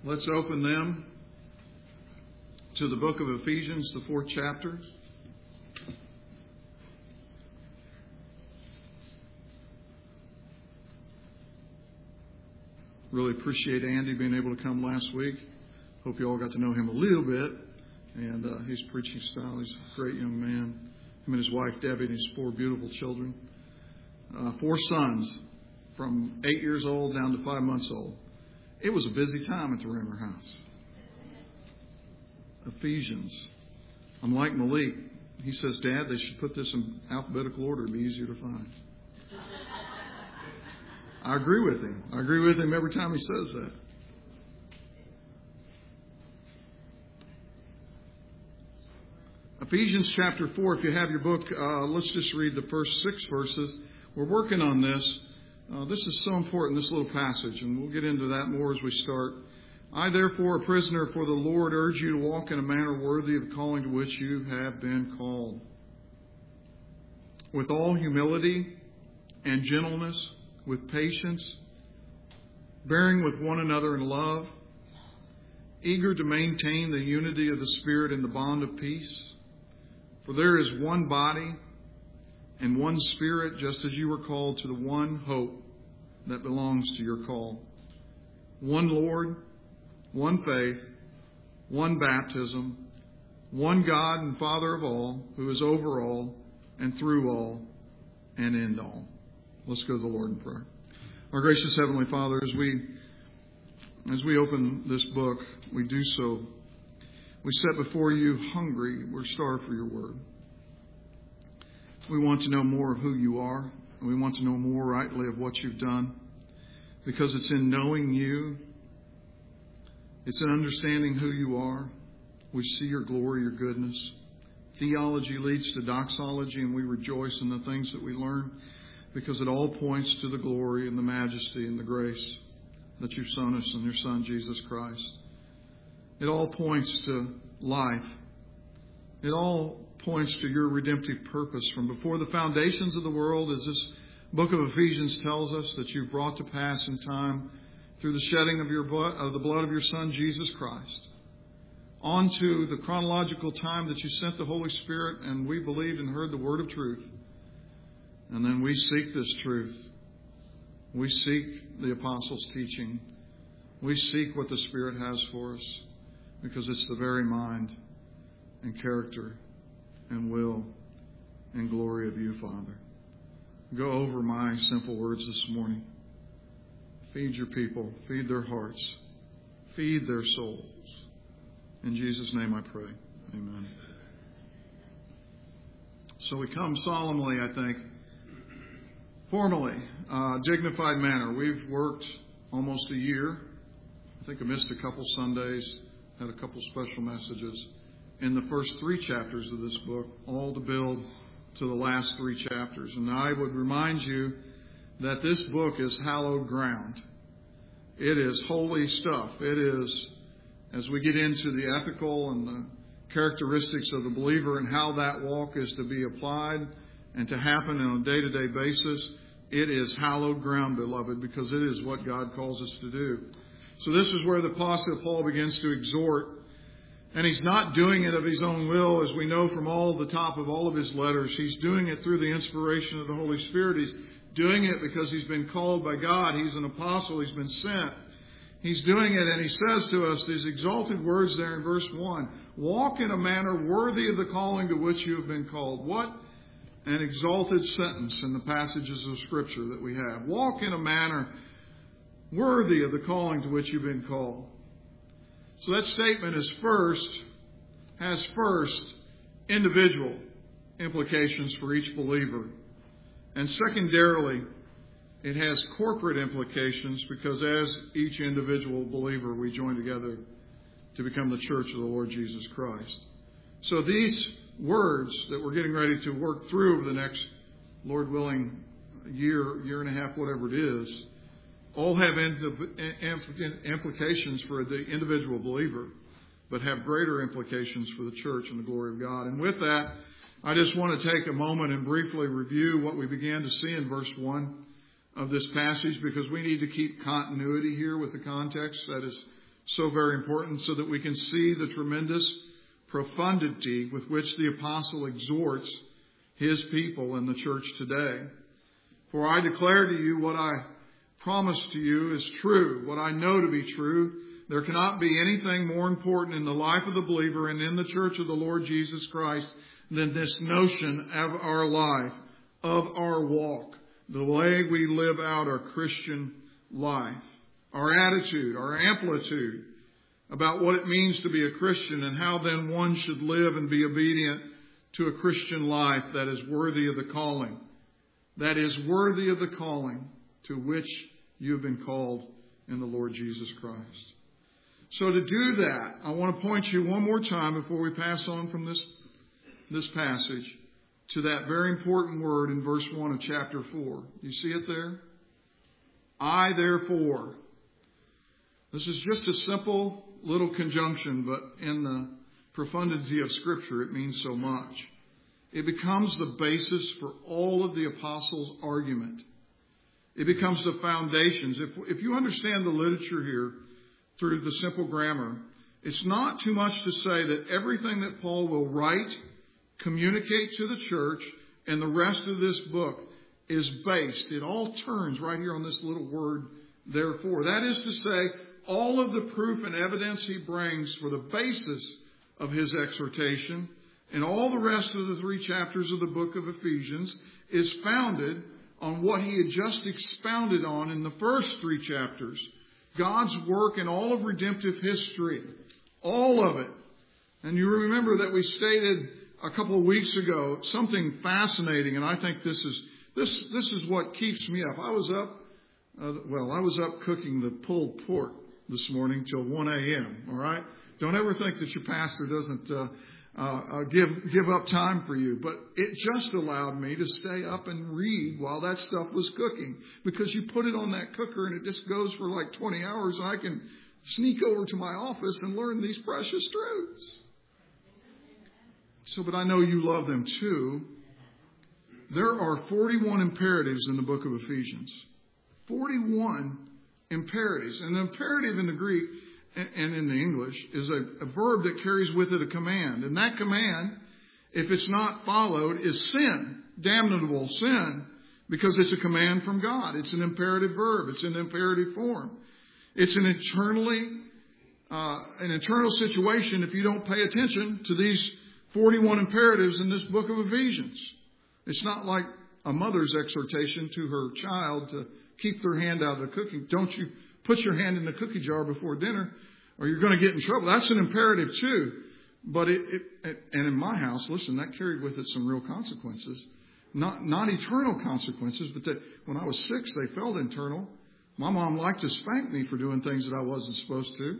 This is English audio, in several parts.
Let's open them to the book of Ephesians, the 4th chapter. Really appreciate Andy being able to come last week. Hope you all got to know him a little bit. And his preaching style, he's a great young man. Him and his wife, Debbie, and his 4 beautiful children. 4 sons from 8 years old down to 5 months old. It was a busy time at the Rimmer house. Ephesians. I'm like Malik. He says, Dad, they should put this in alphabetical order. It'd be easier to find. I agree with him. I agree with him every time he says that. Ephesians chapter 4, if you have your book, let's just read the first 6 verses. We're working on this. This is so important, this little passage, and we'll get into that more as we start. I, therefore, a prisoner for the Lord, urge you to walk in a manner worthy of the calling to which you have been called, with all humility and gentleness, with patience, bearing with one another in love, eager to maintain the unity of the Spirit in the bond of peace. For there is one body and one Spirit, just as you were called to the one hope that belongs to your call. One Lord, one faith, one baptism, one God and Father of all, who is over all and through all and in all. Let's go to the Lord in prayer. Our gracious Heavenly Father, as we open this book, we do so. We set before you hungry. We're starved for your word. We want to know more of who you are. And we want to know more rightly of what you've done. Because it's in knowing you. It's in understanding who you are. We see your glory, your goodness. Theology leads to doxology, and we rejoice in the things that we learn. Because it all points to the glory and the majesty and the grace that you've shown us in your Son, Jesus Christ. It all points to life. It all points to your redemptive purpose from before the foundations of the world, as this book of Ephesians tells us, that you've brought to pass in time through the shedding of your blood, of the blood of your Son, Jesus Christ, onto the chronological time that you sent the Holy Spirit, and we believed and heard the word of truth. And then we seek this truth. We seek the apostles' teaching. We seek what the Spirit has for us, because it's the very mind and character and will and glory of you, Father. Go over my simple words this morning. Feed your people. Feed their hearts. Feed their souls. In Jesus' name I pray. Amen. So we come solemnly, I think, formally, dignified manner. We've worked almost a year. I think I missed a couple Sundays, had a couple special messages in the first 3 chapters of this book, all to build to the last 3 chapters. And I would remind you that this book is hallowed ground. It is holy stuff. It is, as we get into the ethical and the characteristics of the believer and how that walk is to be applied and to happen on a day-to-day basis, it is hallowed ground, beloved, because it is what God calls us to do. So this is where the Apostle Paul begins to exhort. And he's not doing it of his own will, as we know from all the top of all of his letters. He's doing it through the inspiration of the Holy Spirit. He's doing it because he's been called by God. He's an apostle. He's been sent. He's doing it, and he says to us these exalted words there in verse 1. Walk in a manner worthy of the calling to which you have been called. What an exalted sentence in the passages of Scripture that we have. Walk in a manner worthy of the calling to which you've been called. So that statement has first individual implications for each believer. And secondarily, it has corporate implications, because as each individual believer, we join together to become the church of the Lord Jesus Christ. So these words that we're getting ready to work through over the next, Lord willing, year and a half, whatever it is, all have implications for the individual believer, but have greater implications for the church and the glory of God. And with that, I just want to take a moment and briefly review what we began to see in verse 1 of this passage, because we need to keep continuity here with the context that is So very important, so that we can see the tremendous profundity with which the apostle exhorts his people in the church today. For I declare to you what I promise to you is true, what I know to be true. There cannot be anything more important in the life of the believer and in the church of the Lord Jesus Christ than this notion of our life, of our walk, the way we live out our Christian life, our attitude, our amplitude about what it means to be a Christian and how then one should live and be obedient to a Christian life that is worthy of the calling. That is worthy of the calling to which you have been called in the Lord Jesus Christ. So to do that, I want to point you one more time before we pass on from this passage to that very important word in verse 1 of chapter 4. You see it there? I therefore. This is just a simple little conjunction, but in the profundity of Scripture, it means so much. It becomes the basis for all of the apostles' argument. It becomes the foundations. If you understand the literature here through the simple grammar, it's not too much to say that everything that Paul will write, communicate to the church, and the rest of this book is based. It all turns right here on this little word, therefore. That is to say, all of the proof and evidence he brings for the basis of his exhortation and all the rest of the 3 chapters of the book of Ephesians is founded on what he had just expounded on in the first 3 chapters. God's work in all of redemptive history. All of it. And you remember that we stated a couple of weeks ago something fascinating, and I think this is what keeps me up. I was up cooking the pulled pork this morning till 1 a.m., all right? Don't ever think that your pastor doesn't give up time for you. But it just allowed me to stay up and read while that stuff was cooking. Because you put it on that cooker and it just goes for like 20 hours. And I can sneak over to my office and learn these precious truths. So, but I know you love them too. There are 41 imperatives in the book of Ephesians. 41 imperatives. And the imperative in the Greek and in the English is a verb that carries with it a command. And that command, if it's not followed, is sin, damnable sin, because it's a command from God. It's an imperative verb. It's in imperative form. It's an internal situation if you don't pay attention to these 41 imperatives in this book of Ephesians. It's not like a mother's exhortation to her child to keep their hand out of the cooking. Don't you put your hand in the cookie jar before dinner or you're going to get in trouble. That's an imperative too. But and in my house, listen, that carried with it some real consequences. Not eternal consequences, but that when I was 6, they felt internal. My mom liked to spank me for doing things that I wasn't supposed to.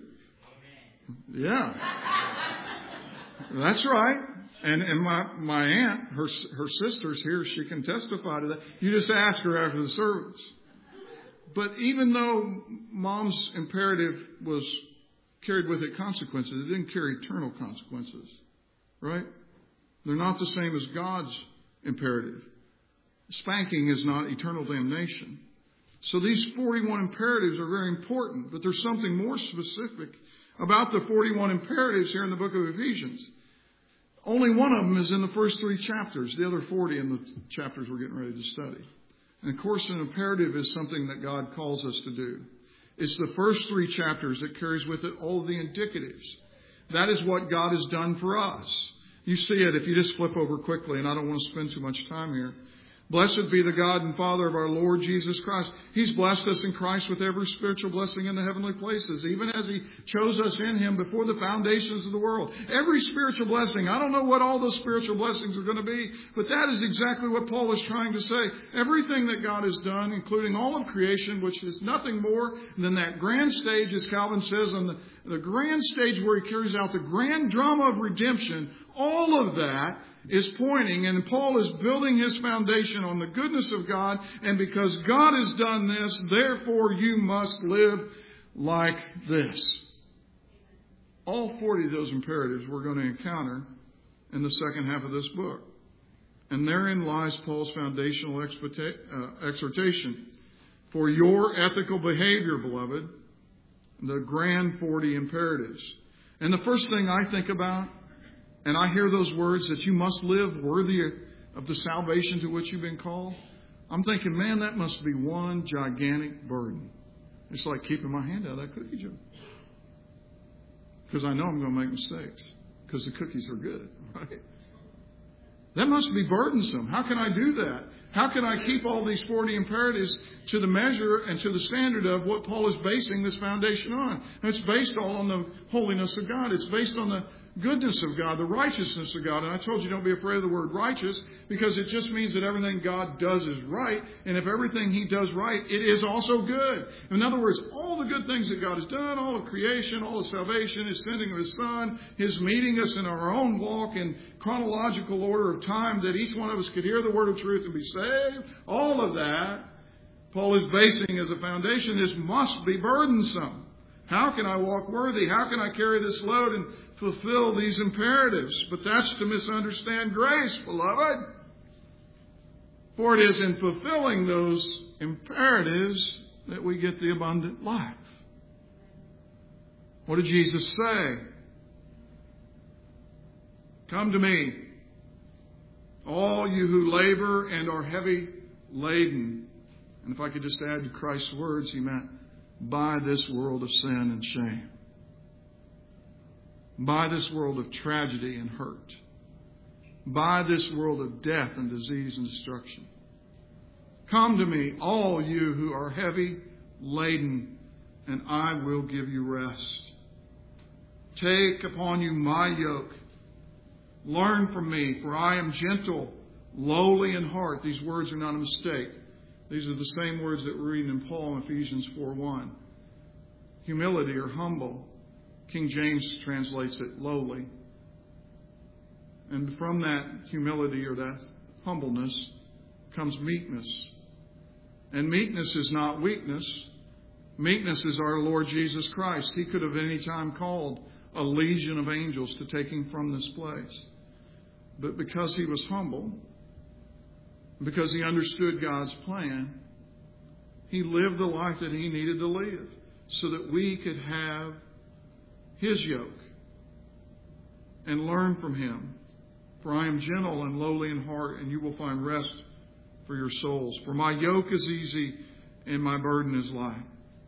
Yeah. That's right. And my aunt, her sister's here, she can testify to that. You just ask her after the service. But even though mom's imperative was carried with it consequences, it didn't carry eternal consequences. Right? They're not the same as God's imperative. Spanking is not eternal damnation. So these 41 imperatives are very important, but there's something more specific about the 41 imperatives here in the book of Ephesians. Only one of them is in the first 3 chapters, the other 40 in the chapters we're getting ready to study. And of course, an imperative is something that God calls us to do. It's the first 3 chapters that carries with it all the indicatives. That is what God has done for us. You see it if you just flip over quickly, and I don't want to spend too much time here. Blessed be the God and Father of our Lord Jesus Christ. He's blessed us in Christ with every spiritual blessing in the heavenly places, even as He chose us in Him before the foundations of the world. Every spiritual blessing. I don't know what all those spiritual blessings are going to be, but that is exactly what Paul is trying to say. Everything that God has done, including all of creation, which is nothing more than that grand stage, as Calvin says, on the grand stage where He carries out the grand drama of redemption, all of that is pointing, and Paul is building his foundation on the goodness of God, and because God has done this, therefore you must live like this. All 40 of those imperatives we're going to encounter in the second half of this book. And therein lies Paul's foundational exhortation. For your ethical behavior, beloved, the grand 40 imperatives. And the first thing I think about, and I hear those words that you must live worthy of the salvation to which you've been called, I'm thinking, man, that must be one gigantic burden. It's like keeping my hand out of that cookie jar. Because I know I'm going to make mistakes. Because the cookies are good, right? That must be burdensome. How can I do that? How can I keep all these 40 imperatives to the measure and to the standard of what Paul is basing this foundation on? And it's based all on the holiness of God. It's based on the goodness of God, the righteousness of God. And I told you don't be afraid of the word righteous, because it just means that everything God does is right. And if everything He does right, it is also good. In other words, all the good things that God has done, all of creation, all of salvation, His sending of His Son, His meeting us in our own walk in chronological order of time, that each one of us could hear the word of truth and be saved, all of that, Paul is basing as a foundation. This must be burdensome. How can I walk worthy? How can I carry this load and fulfill these imperatives? But that's to misunderstand grace, beloved. For it is in fulfilling those imperatives that we get the abundant life. What did Jesus say? Come to me, all you who labor and are heavy laden. And if I could just add to Christ's words, He meant, by this world of sin and shame. By this world of tragedy and hurt. By this world of death and disease and destruction. Come to me, all you who are heavy laden, and I will give you rest. Take upon you my yoke. Learn from me, for I am gentle, lowly in heart. These words are not a mistake. These are the same words that we're reading in Paul in Ephesians 4:1. Humility or humble. King James translates it lowly. And from that humility or that humbleness comes meekness. And meekness is not weakness. Meekness is our Lord Jesus Christ. He could have any time called a legion of angels to take Him from this place. But because He was humble, because He understood God's plan, He lived the life that He needed to live so that we could have His yoke and learn from Him. For I am gentle and lowly in heart, and you will find rest for your souls. For my yoke is easy and my burden is light.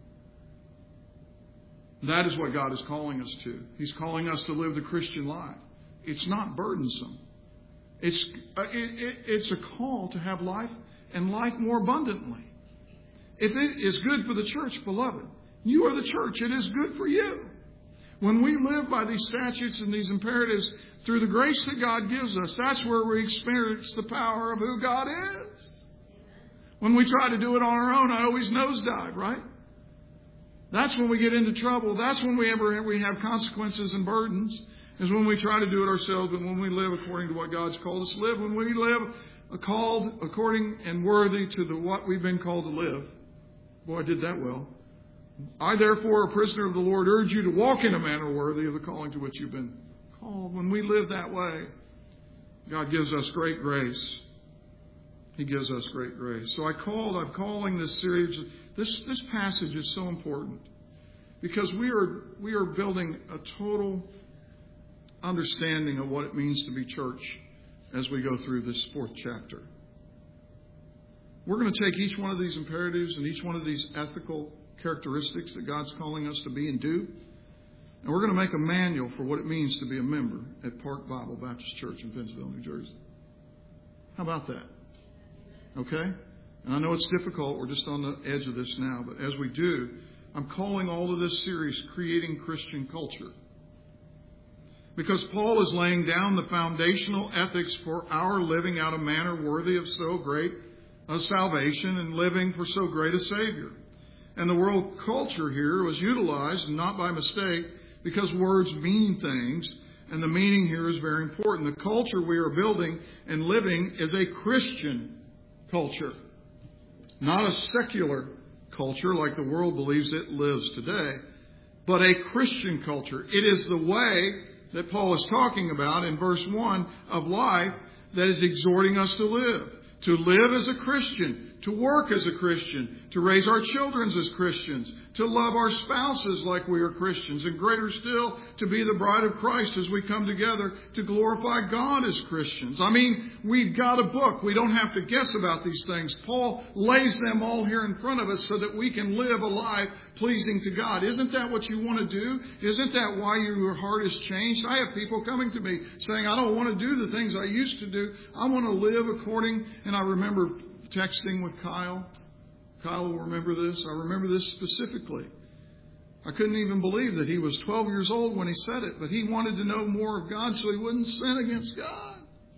That is what God is calling us to. He's calling us to live the Christian life. It's not burdensome. It's a call to have life and life more abundantly. If it is good for the church, beloved, you are the church. It is good for you. When we live by these statutes and these imperatives through the grace that God gives us, that's where we experience the power of who God is. When we try to do it on our own, I always nosedive, right? That's when we get into trouble. That's when we have consequences and burdens, is when we try to do it ourselves. But when we live according to what God's called us to live, when we live called according and worthy to what we've been called to live. Boy, I did that well. I, therefore, a prisoner of the Lord, urge you to walk in a manner worthy of the calling to which you've been called. When we live that way, God gives us great grace. He gives us great grace. So I'm calling this series, this passage is so important because we are building a total understanding of what it means to be church as we go through this 4th chapter. We're going to take each one of these imperatives and each one of these ethical characteristics that God's calling us to be and do, and we're going to make a manual for what it means to be a member at Park Bible Baptist Church in Pennsville, New Jersey. How about that? Okay? And I know it's difficult. We're just on the edge of this now. But as we do, I'm calling all of this series Creating Christian Culture. Because Paul is laying down the foundational ethics for our living out a manner worthy of so great a salvation and living for so great a Savior. And the world culture here was utilized, not by mistake, because words mean things. And the meaning here is very important. The culture we are building and living is a Christian culture, not a secular culture like the world believes it lives today, but a Christian culture. It is the way that Paul is talking about in verse 1 of life that is exhorting us to live. To live as a Christian, to work as a Christian, to raise our children as Christians, to love our spouses like we are Christians, and greater still, to be the bride of Christ as we come together to glorify God as Christians. I mean, we've got a book. We don't have to guess about these things. Paul lays them all here in front of us so that we can live a life pleasing to God. Isn't that what you want to do? Isn't that why your heart has changed? I have people coming to me saying, I don't want to do the things I used to do. I want to live according, and I remember texting with Kyle. Kyle will remember this. I remember this specifically. I couldn't even believe that he was 12 years old when he said it, but he wanted to know more of God so he wouldn't sin against God.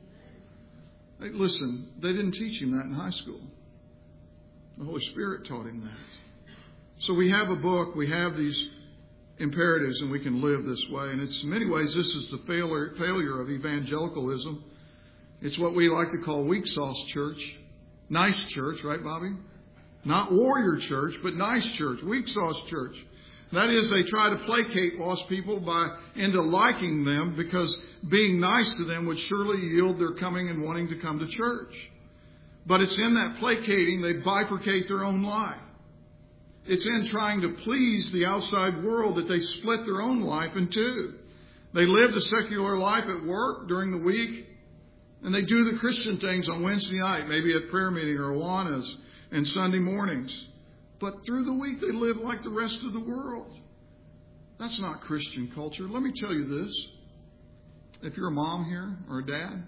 Hey, listen, they didn't teach him that in high school. The Holy Spirit taught him that. So we have a book, we have these imperatives, and we can live this way. And it's in many ways, this is the failure of evangelicalism. It's what we like to call weak sauce church. Nice church, right, Bobby? Not warrior church, but nice church, weak sauce church. That is, they try to placate lost people into liking them because being nice to them would surely yield their coming and wanting to come to church. But it's in that placating they bifurcate their own life. It's in trying to please the outside world that they split their own life in two. They live the secular life at work during the week, and they do the Christian things on Wednesday night, maybe at prayer meeting or Awanas, and Sunday mornings. But through the week, they live like the rest of the world. That's not Christian culture. Let me tell you this. If you're a mom here or a dad,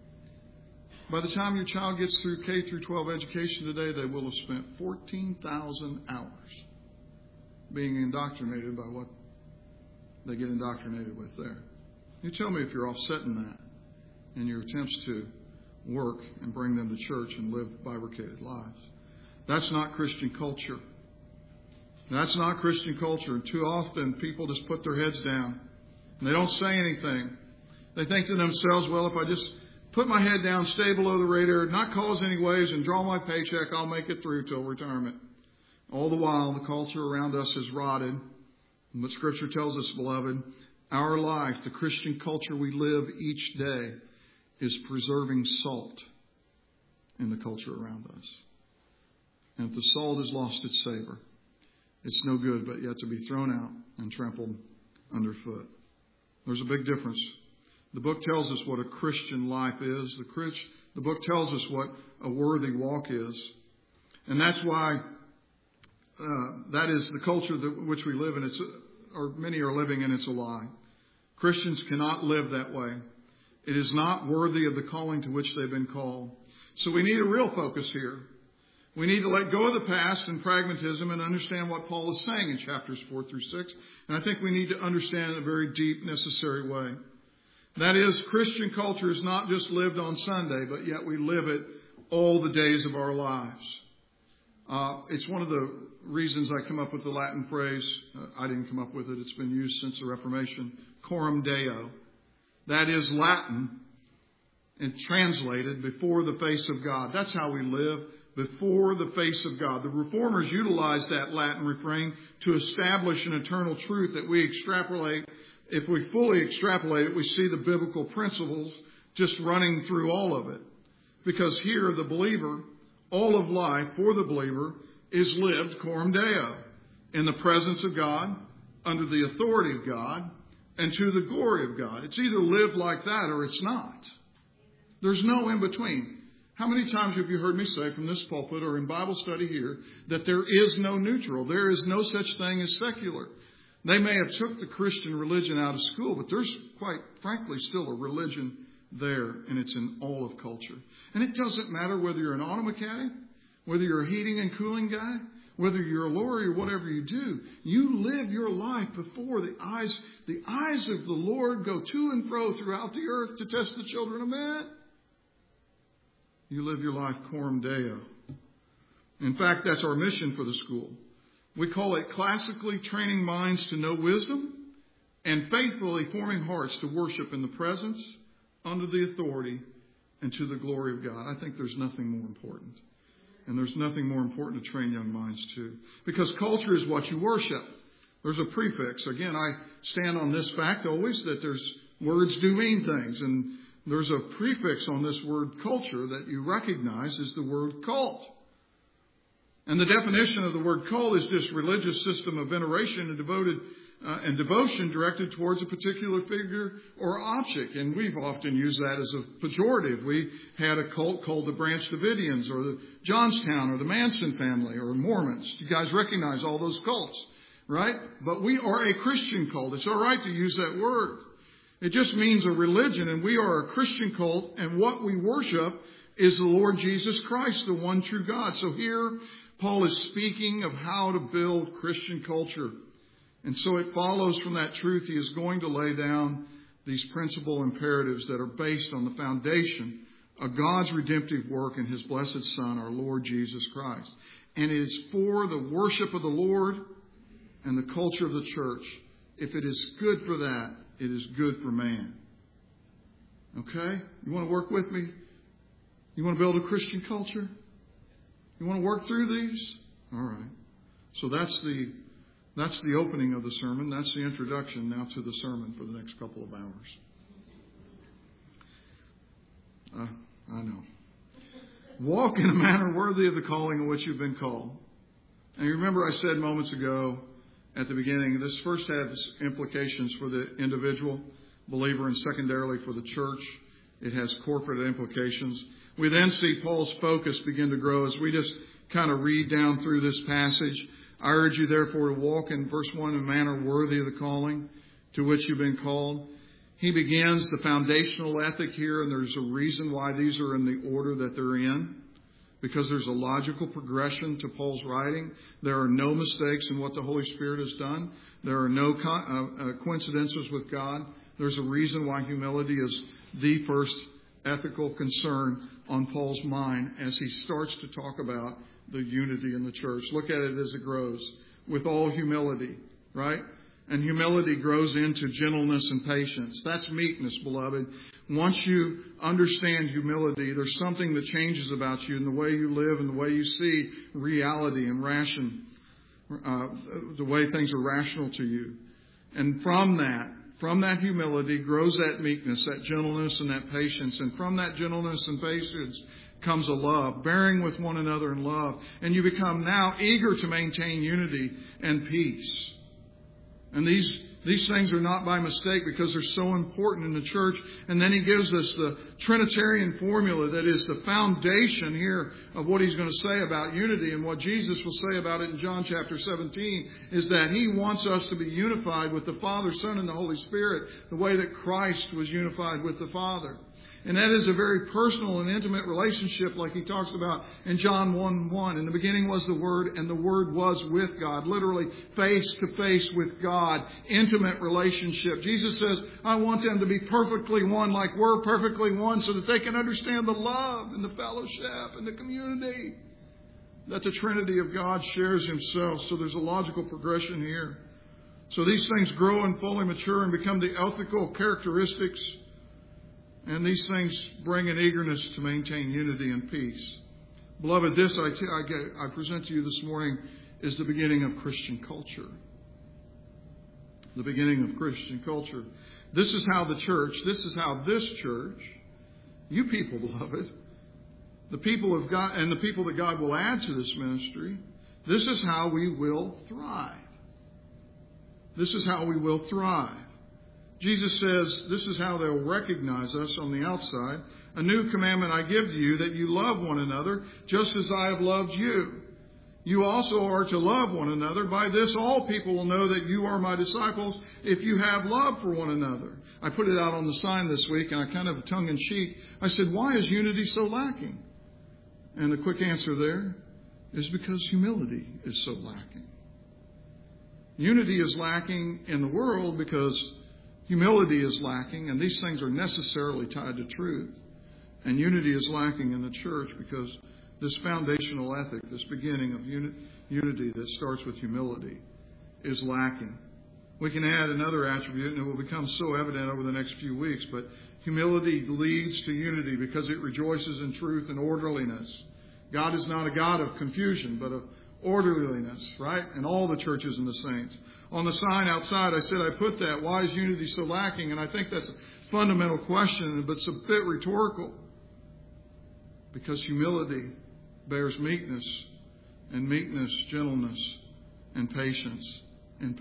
by the time your child gets through K through 12 education today, they will have spent 14,000 hours being indoctrinated by what they get indoctrinated with there. You tell me if you're offsetting that in your attempts to work and bring them to church and live bifurcated lives. That's not Christian culture. That's not Christian culture. And too often people just put their heads down and they don't say anything. They think to themselves, well, if I just put my head down, stay below the radar, not cause any waves, and draw my paycheck, I'll make it through till retirement. All the while, the culture around us is rotted. And what Scripture tells us, beloved, our life, the Christian culture we live each day, is preserving salt in the culture around us. And if the salt has lost its savor, it's no good but yet to be thrown out and trampled underfoot. There's a big difference. The book tells us what a Christian life is. The book tells us what a worthy walk is. And that's why that is the culture which we live in. Or many are living in. It's a lie. Christians cannot live that way. It is not worthy of the calling to which they've been called. So we need a real focus here. We need to let go of the past and pragmatism and understand what Paul is saying in chapters 4 through 6. And I think we need to understand it in a very deep, necessary way. That is, Christian culture is not just lived on Sunday, but yet we live it all the days of our lives. It's one of the reasons I come up with the Latin phrase. I didn't come up with it. It's been used since the Reformation. Coram Deo. That is Latin and translated before the face of God. That's how we live, before the face of God. The Reformers utilized that Latin refrain to establish an eternal truth that we extrapolate. If we fully extrapolate it, we see the biblical principles just running through all of it. Because here, the believer, all of life for the believer is lived coram Deo, in the presence of God, under the authority of God, and to the glory of God. It's either lived like that or it's not. There's no in between. How many times have you heard me say from this pulpit or in Bible study here that there is no neutral? There is no such thing as secular. They may have took the Christian religion out of school, but there's quite frankly still a religion there, and it's in all of culture. And it doesn't matter whether you're an auto mechanic, whether you're a heating and cooling guy, whether you're a lawyer or whatever you do, you live your life before the eyes of the Lord go to and fro throughout the earth to test the children of men. You live your life coram Deo. In fact, that's our mission for the school. We call it classically training minds to know wisdom and faithfully forming hearts to worship in the presence, under the authority, and to the glory of God. I think there's nothing more important. And there's nothing more important to train young minds to. Because culture is what you worship. There's a prefix. Again, I stand on this fact always that words do mean things. And there's a prefix on this word culture that you recognize is the word cult. And the definition of the word cult is just religious system of veneration and devotion directed towards a particular figure or object. And we've often used that as a pejorative. We had a cult called the Branch Davidians or the Johnstown or the Manson family or Mormons. You guys recognize all those cults, right? But we are a Christian cult. It's all right to use that word. It just means a religion, and we are a Christian cult, and what we worship is the Lord Jesus Christ, the one true God. So here, Paul is speaking of how to build Christian culture. And so it follows from that truth he is going to lay down these principal imperatives that are based on the foundation of God's redemptive work in His blessed Son, our Lord Jesus Christ. And it is for the worship of the Lord and the culture of the church. If it is good for that, it is good for man. Okay? You want to work with me? You want to build a Christian culture? You want to work through these? All right. So that's the opening of the sermon. That's the introduction now to the sermon for the next couple of hours. I know. Walk in a manner worthy of the calling in which you've been called. And you remember I said moments ago at the beginning, this first has implications for the individual believer and secondarily for the church. It has corporate implications. We then see Paul's focus begin to grow as we just kind of read down through this passage. I urge you, therefore, to walk in verse 1 in a manner worthy of the calling to which you've been called. He begins the foundational ethic here, and there's a reason why these are in the order that they're in, because there's a logical progression to Paul's writing. There are no mistakes in what the Holy Spirit has done. There are no coincidences with God. There's a reason why humility is the first ethical concern on Paul's mind as he starts to talk about the unity in the church. Look at it as it grows with all humility, right? And humility grows into gentleness and patience. That's meekness, beloved. Once you understand humility, there's something that changes about you in the way you live and the way you see reality and the way things are rational to you. And from that humility grows that meekness, that gentleness and that patience. And from that gentleness and patience comes a love, bearing with one another in love. And you become now eager to maintain unity and peace. And these things are not by mistake because they're so important in the church. And then he gives us the Trinitarian formula that is the foundation here of what he's going to say about unity. And what Jesus will say about it in John chapter 17 is that he wants us to be unified with the Father, Son, and the Holy Spirit the way that Christ was unified with the Father. And that is a very personal and intimate relationship like he talks about in John 1:1. In the beginning was the Word, and the Word was with God. Literally face to face with God. Intimate relationship. Jesus says, I want them to be perfectly one like we're perfectly one so that they can understand the love and the fellowship and the community that the Trinity of God shares Himself. So there's a logical progression here. So these things grow and fully mature and become the ethical characteristics. And these things bring an eagerness to maintain unity and peace. Beloved, this I present to you this morning is the beginning of Christian culture. The beginning of Christian culture. This is how this church, you people, beloved, the people of God and the people that God will add to this ministry, this is how we will thrive. This is how we will thrive. Jesus says this is how they'll recognize us on the outside. A new commandment I give to you, that you love one another just as I have loved you. You also are to love one another. By this all people will know that you are my disciples if you have love for one another. I put it out on the sign this week, and I kind of tongue-in-cheek, I said, why is unity so lacking? And the quick answer there is because humility is so lacking. Unity is lacking in the world because humility is lacking, and these things are necessarily tied to truth. And unity is lacking in the church because this foundational ethic, this beginning of unity that starts with humility, is lacking. We can add another attribute, and it will become so evident over the next few weeks, but humility leads to unity because it rejoices in truth and orderliness. God is not a God of confusion, but of orderliness, right? And all the churches and the saints. On the sign outside, I said I put that. Why is unity so lacking? And I think that's a fundamental question, but it's a bit rhetorical. Because humility bears meekness, and meekness, gentleness, and patience, and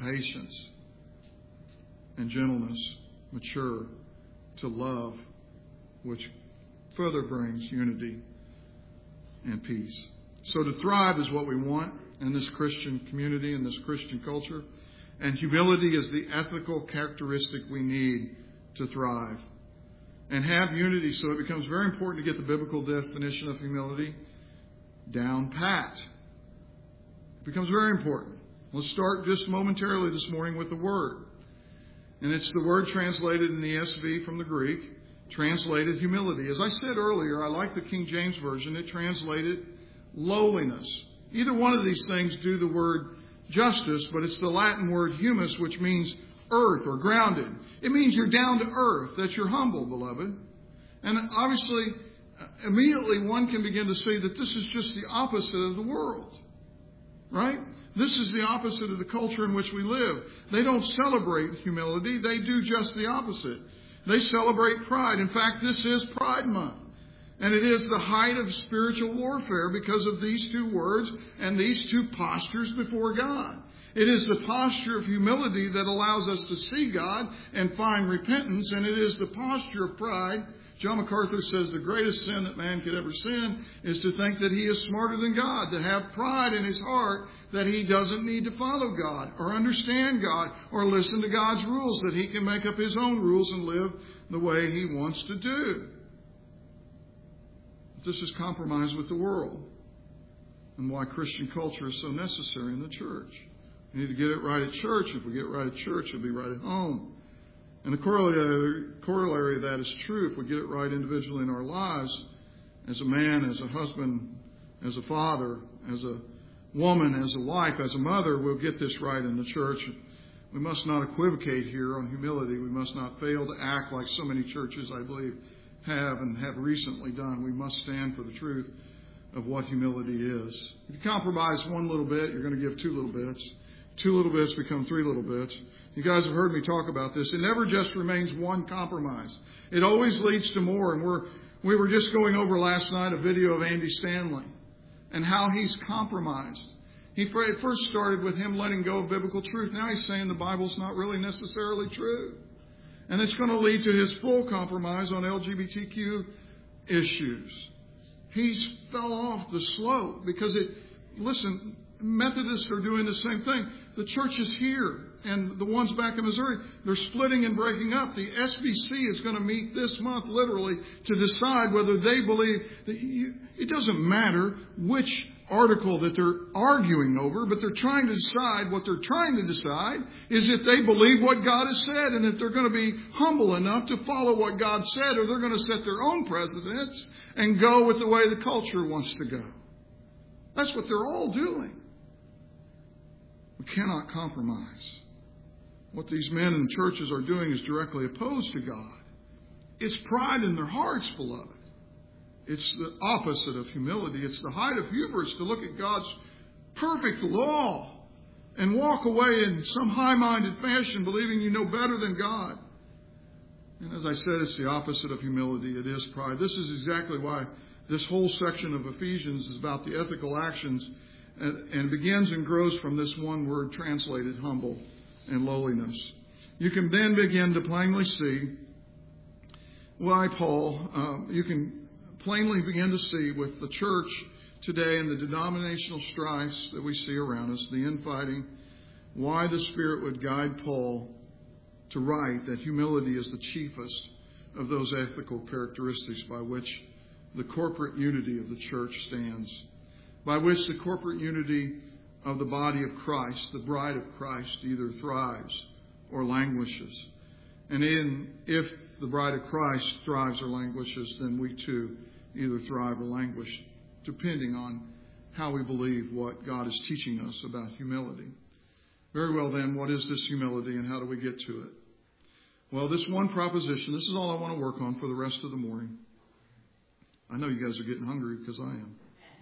gentleness, mature to love, which further brings unity and peace. So to thrive is what we want in this Christian community, in this Christian culture. And humility is the ethical characteristic we need to thrive. And have unity, so it becomes very important to get the biblical definition of humility down pat. It becomes very important. Let's start just momentarily this morning with the word. And it's the word translated in the ESV from the Greek, translated humility. As I said earlier, I like the King James Version. It translated lowliness. Either one of these things do the word justice, but it's the Latin word humus, which means earth or grounded. It means you're down to earth, that you're humble, beloved. And obviously, immediately one can begin to see that this is just the opposite of the world. Right? This is the opposite of the culture in which we live. They don't celebrate humility. They do just the opposite. They celebrate pride. In fact, this is Pride Month. And it is the height of spiritual warfare because of these two words and these two postures before God. It is the posture of humility that allows us to see God and find repentance. And it is the posture of pride. John MacArthur says the greatest sin that man could ever sin is to think that he is smarter than God, to have pride in his heart that he doesn't need to follow God or understand God or listen to God's rules, that he can make up his own rules and live the way he wants to do. This is compromise with the world and why Christian culture is so necessary in the church. We need to get it right at church. If we get it right at church, it'll be right at home. And the corollary of that is true if we get it right individually in our lives, as a man, as a husband, as a father, as a woman, as a wife, as a mother, we'll get this right in the church. We must not equivocate here on humility. We must not fail to act like so many churches, I believe, have and have recently done. We must stand for the truth of what humility is. If you compromise one little bit, you're going to give two little bits. Two little bits become three little bits. You guys have heard me talk about this. It never just remains one compromise. It always leads to more. And we were just going over last night a video of Andy Stanley and how he's compromised. He first started with him letting go of biblical truth. Now he's saying the Bible's not really necessarily true. And it's going to lead to his full compromise on LGBTQ issues. He's fell off the slope because listen, Methodists are doing the same thing. The churches here and the ones back in Missouri, they're splitting and breaking up. The SBC is going to meet this month, literally, to decide whether they believe that it doesn't matter which article that they're arguing over, but they're trying to decide, what they're trying to decide is if they believe what God has said and if they're going to be humble enough to follow what God said, or they're going to set their own precedents and go with the way the culture wants to go. That's what they're all doing. We cannot compromise. What these men in churches are doing is directly opposed to God. It's pride in their hearts, beloved. It's the opposite of humility. It's the height of hubris to look at God's perfect law and walk away in some high-minded fashion believing you know better than God. And as I said, it's the opposite of humility. It is pride. This is exactly why this whole section of Ephesians is about the ethical actions and begins and grows from this one word translated humble and lowliness. You can then begin to plainly see why Paul, you can plainly begin to see with the church today and the denominational strifes that we see around us, the infighting, why the Spirit would guide Paul to write that humility is the chiefest of those ethical characteristics by which the corporate unity of the church stands, by which the corporate unity of the body of Christ, the bride of Christ, either thrives or languishes. And if the bride of Christ thrives or languishes, then we too either thrive or languish, depending on how we believe what God is teaching us about humility. Very well then, what is this humility and how do we get to it? Well, this one proposition, this is all I want to work on for the rest of the morning. I know you guys are getting hungry because I am.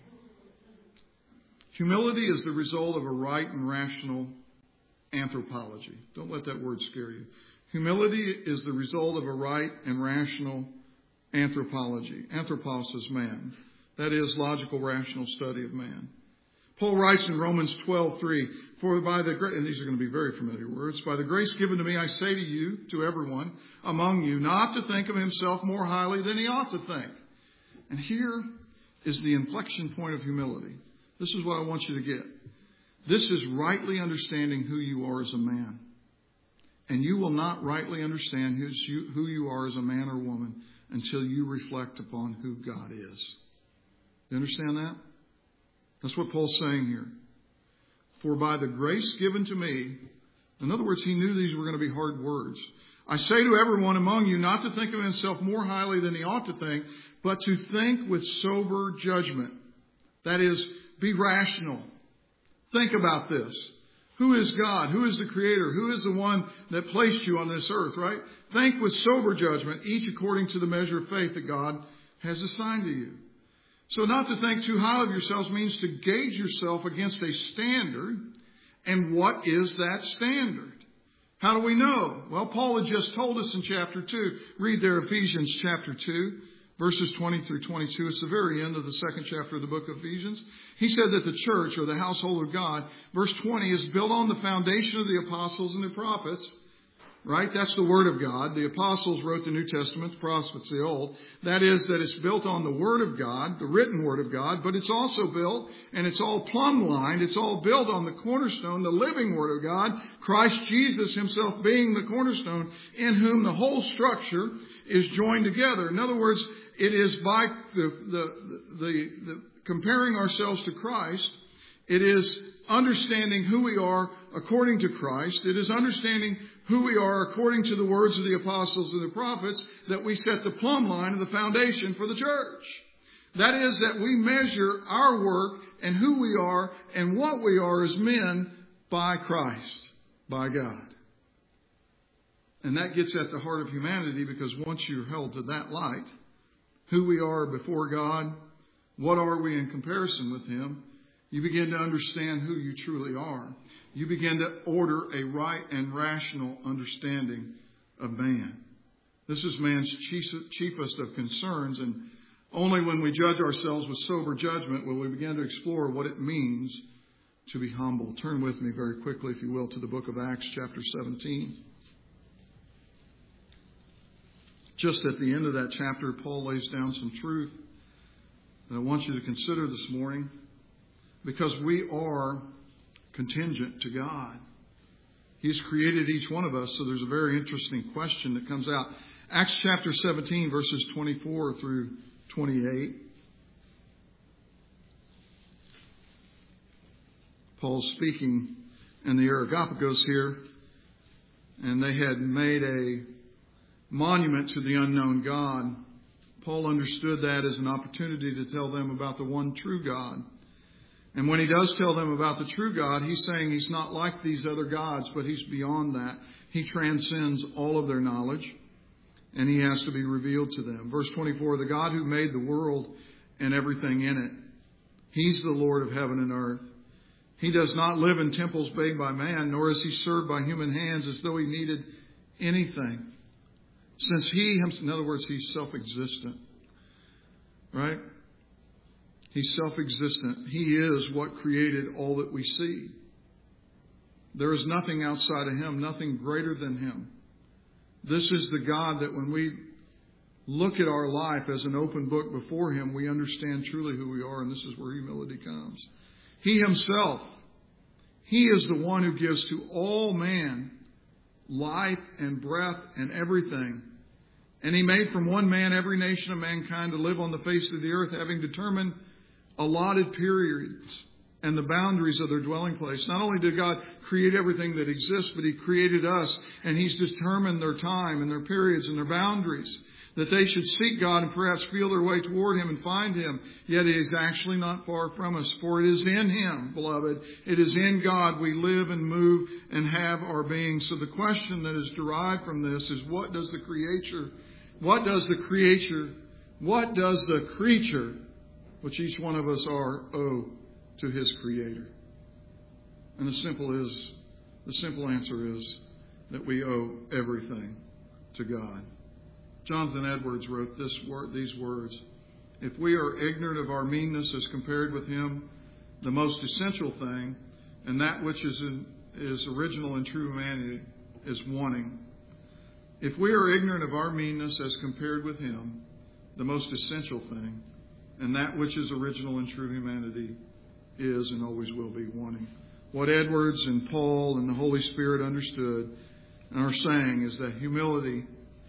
Humility is the result of a right and rational anthropology. Don't let that word scare you. Humility is the result of a right and rational anthropology. Anthropos is man. That is logical, rational study of man. Paul writes in Romans 12:3, for by the grace, and these are going to be very familiar words, by the grace given to me, I say to you, to everyone among you, not to think of himself more highly than he ought to think. And here is the inflection point of humility. This is what I want you to get. This is rightly understanding who you are as a man. And you will not rightly understand who you are as a man or woman until you reflect upon who God is. You understand that? That's what Paul's saying here. For by the grace given to me, in other words, he knew these were going to be hard words. I say to everyone among you not to think of himself more highly than he ought to think, but to think with sober judgment. That is, be rational. Think about this. Who is God? Who is the Creator? Who is the one that placed you on this earth, right? Think with sober judgment, each according to the measure of faith that God has assigned to you. So not to think too highly of yourselves means to gauge yourself against a standard. And what is that standard? How do we know? Well, Paul had just told us in chapter 2. Read there Ephesians chapter 2, verses 20 through 22. It's the very end of the second chapter of the book of Ephesians. He said that the church, or the household of God, verse 20, is built on the foundation of the apostles and the prophets. Right? That's the Word of God. The apostles wrote the New Testament, the prophets the Old. That is, that it's built on the Word of God, the written Word of God, but it's also built, and it's all plumb-lined, it's all built on the cornerstone, the living Word of God, Christ Jesus himself being the cornerstone, in whom the whole structure is joined together. In other words, it is by the comparing ourselves to Christ. It is understanding who we are according to Christ. It is understanding who we are according to the words of the apostles and the prophets that we set the plumb line of the foundation for the church. That is, that we measure our work and who we are and what we are as men by Christ, by God. And that gets at the heart of humanity, because once you're held to that light, who we are before God, what are we in comparison with Him, you begin to understand who you truly are. You begin to order a right and rational understanding of man. This is man's chiefest of concerns, and only when we judge ourselves with sober judgment will we begin to explore what it means to be humble. Turn with me very quickly, if you will, to the book of Acts chapter 17. Just at the end of that chapter, Paul lays down some truth that I want you to consider this morning. Because we are contingent to God. He's created each one of us, so there's a very interesting question that comes out. Acts chapter 17, verses 24 through 28. Paul's speaking in the Areopagus here, and they had made a monument to the unknown God. Paul understood that as an opportunity to tell them about the one true God. And when he does tell them about the true God, he's saying he's not like these other gods, but he's beyond that. He transcends all of their knowledge, and he has to be revealed to them. Verse 24, the God who made the world and everything in it, he's the Lord of heaven and earth. He does not live in temples made by man, nor is he served by human hands as though he needed anything. Since in other words, he's self-existent. Right? He's self-existent. He is what created all that we see. There is nothing outside of Him, nothing greater than Him. This is the God that when we look at our life as an open book before Him, we understand truly who we are, and this is where humility comes. He Himself, He is the one who gives to all man life and breath and everything. And He made from one man every nation of mankind to live on the face of the earth, having determined allotted periods and the boundaries of their dwelling place. Not only did God create everything that exists, but He created us, and He's determined their time and their periods and their boundaries, that they should seek God and perhaps feel their way toward Him and find Him. Yet He is actually not far from us, for it is in Him, beloved. It is in God we live and move and have our being. So the question that is derived from this is, what does the creature, which each one of us are, owe to his Creator? And the simple answer is that we owe everything to God. Jonathan Edwards wrote these words: if we are ignorant of our meanness as compared with Him, the most essential thing, and that which is original and true humanity is wanting. If we are ignorant of our meanness as compared with Him, the most essential thing, and that which is original and true humanity is and always will be wanting. What Edwards and Paul and the Holy Spirit understood and are saying is that humility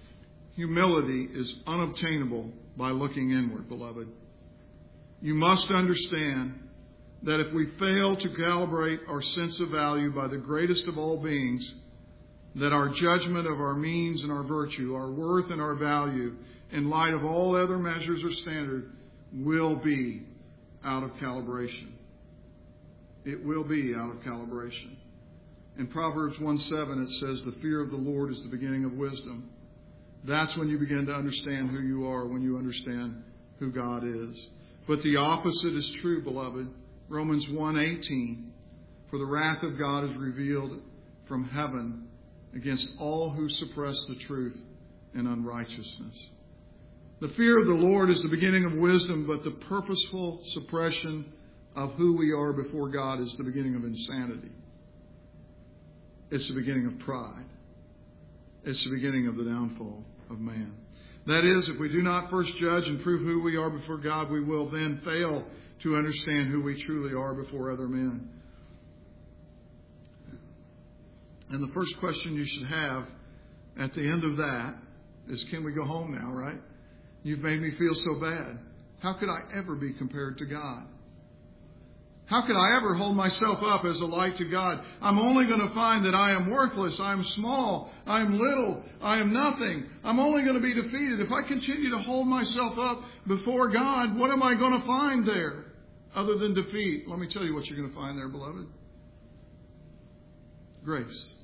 is unobtainable by looking inward, beloved. You must understand that if we fail to calibrate our sense of value by the greatest of all beings, that our judgment of our means and our virtue, our worth and our value, in light of all other measures or standard, will be out of calibration. It will be out of calibration. In Proverbs 1:7 it says, the fear of the Lord is the beginning of wisdom. That's when you begin to understand who you are, when you understand who God is. But the opposite is true, beloved. Romans 1:18, for the wrath of God is revealed from heaven against all who suppress the truth in unrighteousness. The fear of the Lord is the beginning of wisdom, but the purposeful suppression of who we are before God is the beginning of insanity. It's the beginning of pride. It's the beginning of the downfall of man. That is, if we do not first judge and prove who we are before God, we will then fail to understand who we truly are before other men. And the first question you should have at the end of that is, can we go home now, right? You've made me feel so bad. How could I ever be compared to God? How could I ever hold myself up as a light to God? I'm only going to find that I am worthless. I am small. I am little. I am nothing. I'm only going to be defeated. If I continue to hold myself up before God, what am I going to find there other than defeat? Let me tell you what you're going to find there, beloved. Grace.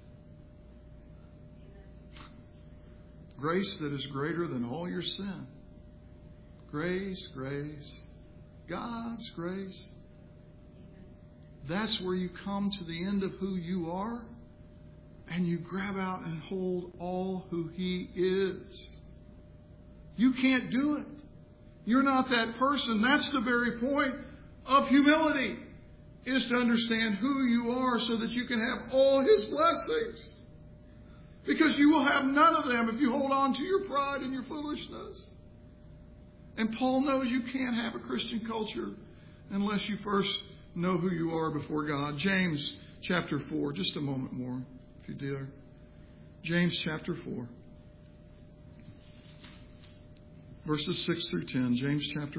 Grace that is greater than all your sin. Grace, grace. God's grace. That's where you come to the end of who you are and you grab out and hold all who He is. You can't do it. You're not that person. That's the very point of humility, is to understand who you are so that you can have all His blessings. Because you will have none of them if you hold on to your pride and your foolishness. And Paul knows you can't have a Christian culture unless you first know who you are before God. James chapter 4. Just a moment more, if you dare. James chapter 4. Verses 6 through 10. James chapter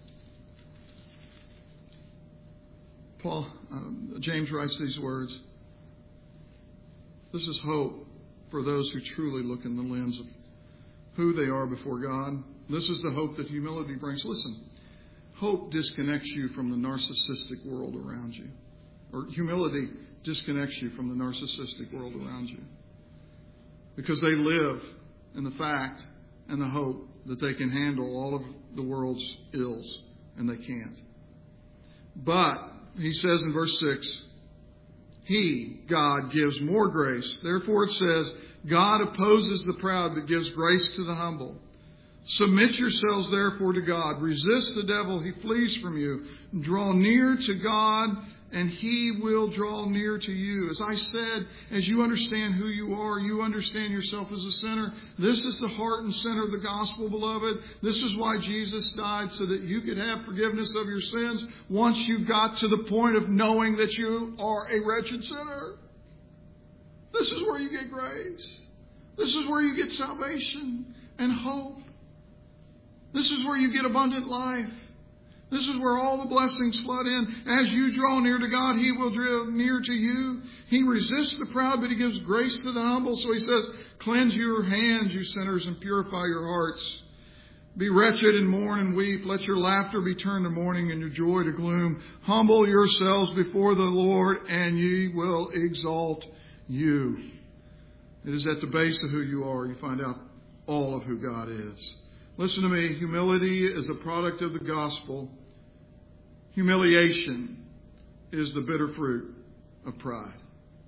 4. James writes these words. This is hope for those who truly look in the lens of who they are before God. This is the hope that humility brings. Listen. Hope disconnects you from the narcissistic world around you. Or humility disconnects you from the narcissistic world around you. Because they live in the fact and the hope that they can handle all of the world's ills. And they can't. But, he says in verse 6, He, God, gives more grace. Therefore it says, God opposes the proud but gives grace to the humble. Submit yourselves therefore to God. Resist the devil, he flees from you. Draw near to God, and He will draw near to you. As I said, as you understand who you are, you understand yourself as a sinner. This is the heart and center of the gospel, beloved. This is why Jesus died, so that you could have forgiveness of your sins once you got to the point of knowing that you are a wretched sinner. This is where you get grace. This is where you get salvation and hope. This is where you get abundant life. This is where all the blessings flood in. As you draw near to God, He will draw near to you. He resists the proud, but He gives grace to the humble. So He says, cleanse your hands, you sinners, and purify your hearts. Be wretched and mourn and weep. Let your laughter be turned to mourning and your joy to gloom. Humble yourselves before the Lord, and He will exalt you. It is at the base of who you are you find out all of who God is. Listen to me. Humility is a product of the gospel. Humiliation is the bitter fruit of pride.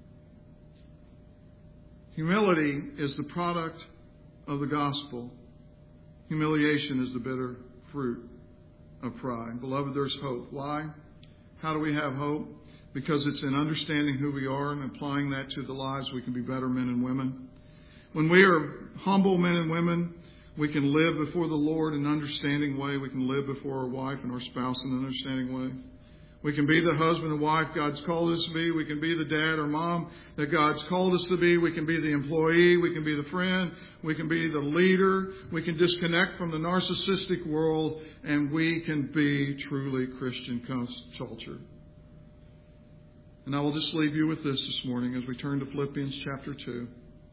Humility is the product of the gospel. Humiliation is the bitter fruit of pride. Beloved, there's hope. Why? How do we have hope? Because it's in understanding who we are and applying that to the lives we can be better men and women. When we are humble men and women, we can live before the Lord in an understanding way. We can live before our wife and our spouse in an understanding way. We can be the husband and wife God's called us to be. We can be the dad or mom that God's called us to be. We can be the employee. We can be the friend. We can be the leader. We can disconnect from the narcissistic world, and we can be truly Christian culture. And I will just leave you with this morning as we turn to Philippians chapter 2.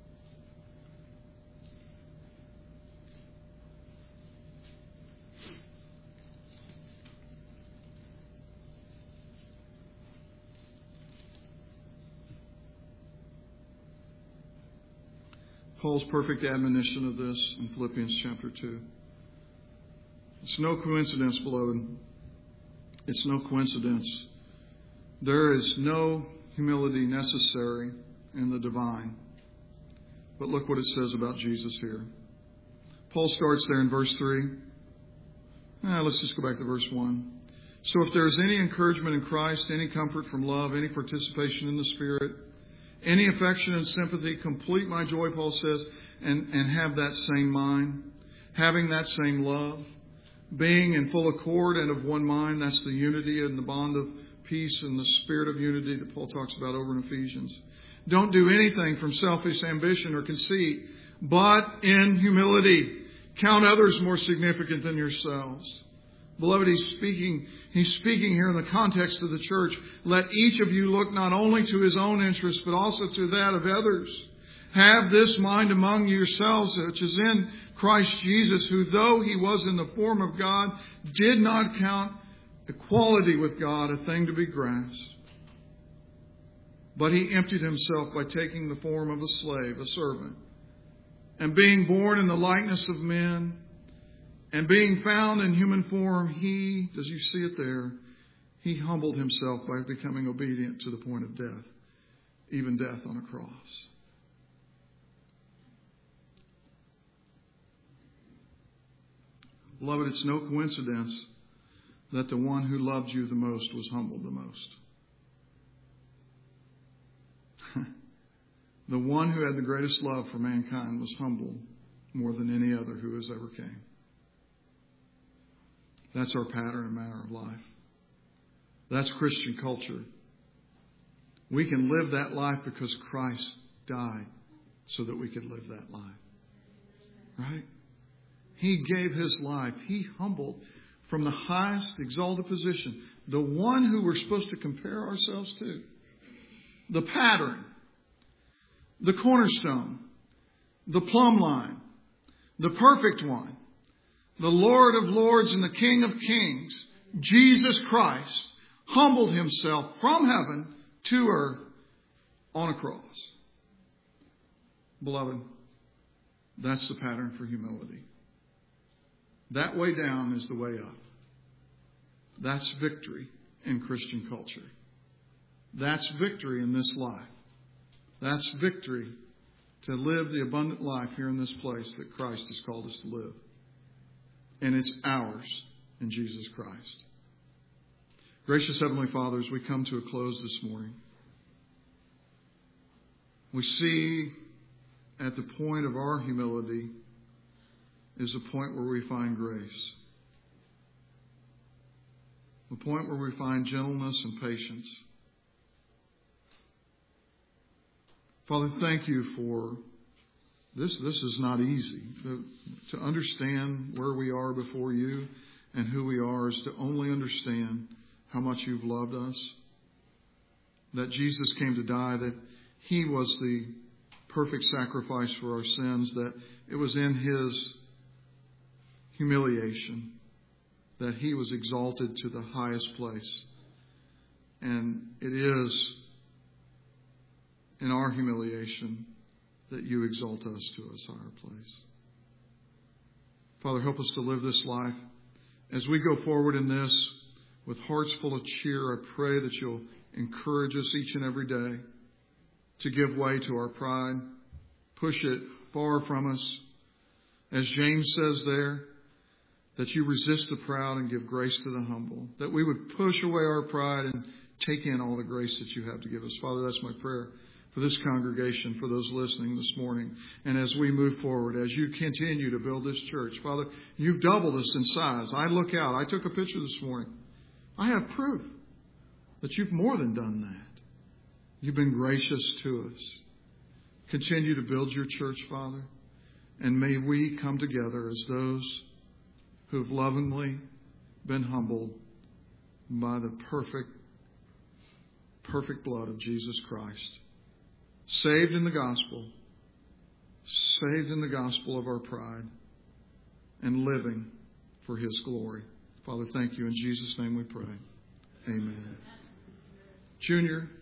Paul's perfect admonition of this in Philippians chapter 2. It's no coincidence, beloved. It's no coincidence. There is no humility necessary in the divine. But look what it says about Jesus here. Paul starts there in verse 3. Let's just go back to verse 1. So if there is any encouragement in Christ, any comfort from love, any participation in the Spirit, any affection and sympathy, complete my joy, Paul says, and have that same mind, having that same love, being in full accord and of one mind. That's the unity and the bond of peace and the spirit of unity that Paul talks about over in Ephesians. Don't do anything from selfish ambition or conceit, but in humility count others more significant than yourselves. Beloved, he's speaking here in the context of the church. Let each of you look not only to his own interests, but also to that of others. Have this mind among yourselves, which is in Christ Jesus, who though he was in the form of God, did not count equality with God a thing to be grasped. But he emptied himself by taking the form of a slave, a servant, and being born in the likeness of men, and being found in human form, he, does you see it there? He humbled himself by becoming obedient to the point of death, even death on a cross. Beloved, it's no coincidence that the one who loved you the most was humbled the most. The one who had the greatest love for mankind was humbled more than any other who has ever came. That's our pattern and manner of life. That's Christian culture. We can live that life because Christ died so that we could live that life. Right? He gave his life. He humbled from the highest exalted position. The one who we're supposed to compare ourselves to. The pattern. The cornerstone. The plumb line. The perfect one. The Lord of lords and the King of kings, Jesus Christ, humbled himself from heaven to earth on a cross. Beloved, that's the pattern for humility. That way down is the way up. That's victory in Christian culture. That's victory in this life. That's victory to live the abundant life here in this place that Christ has called us to live. And it's ours in Jesus Christ. Gracious Heavenly Father, as we come to a close this morning, we see at the point of our humility is the point where we find grace. The point where we find gentleness and patience. Father, thank you for this. This is not easy. To understand where we are before you and who we are is to only understand how much you've loved us. That Jesus came to die, that he was the perfect sacrifice for our sins, that it was in his humiliation that he was exalted to the highest place. And it is in our humiliation that you exalt us to a higher place. Father, help us to live this life. As we go forward in this with hearts full of cheer, I pray that you'll encourage us each and every day to give way to our pride, push it far from us. As James says there, that you resist the proud and give grace to the humble, that we would push away our pride and take in all the grace that you have to give us. Father, that's my prayer for this congregation, for those listening this morning. And as we move forward, as you continue to build this church, Father, you've doubled us in size. I look out. I took a picture this morning. I have proof that you've more than done that. You've been gracious to us. Continue to build your church, Father. And may we come together as those who have lovingly been humbled by the perfect blood of Jesus Christ. Saved in the gospel of our pride, and living for His glory. Father, thank you. In Jesus' name we pray. Amen. Junior.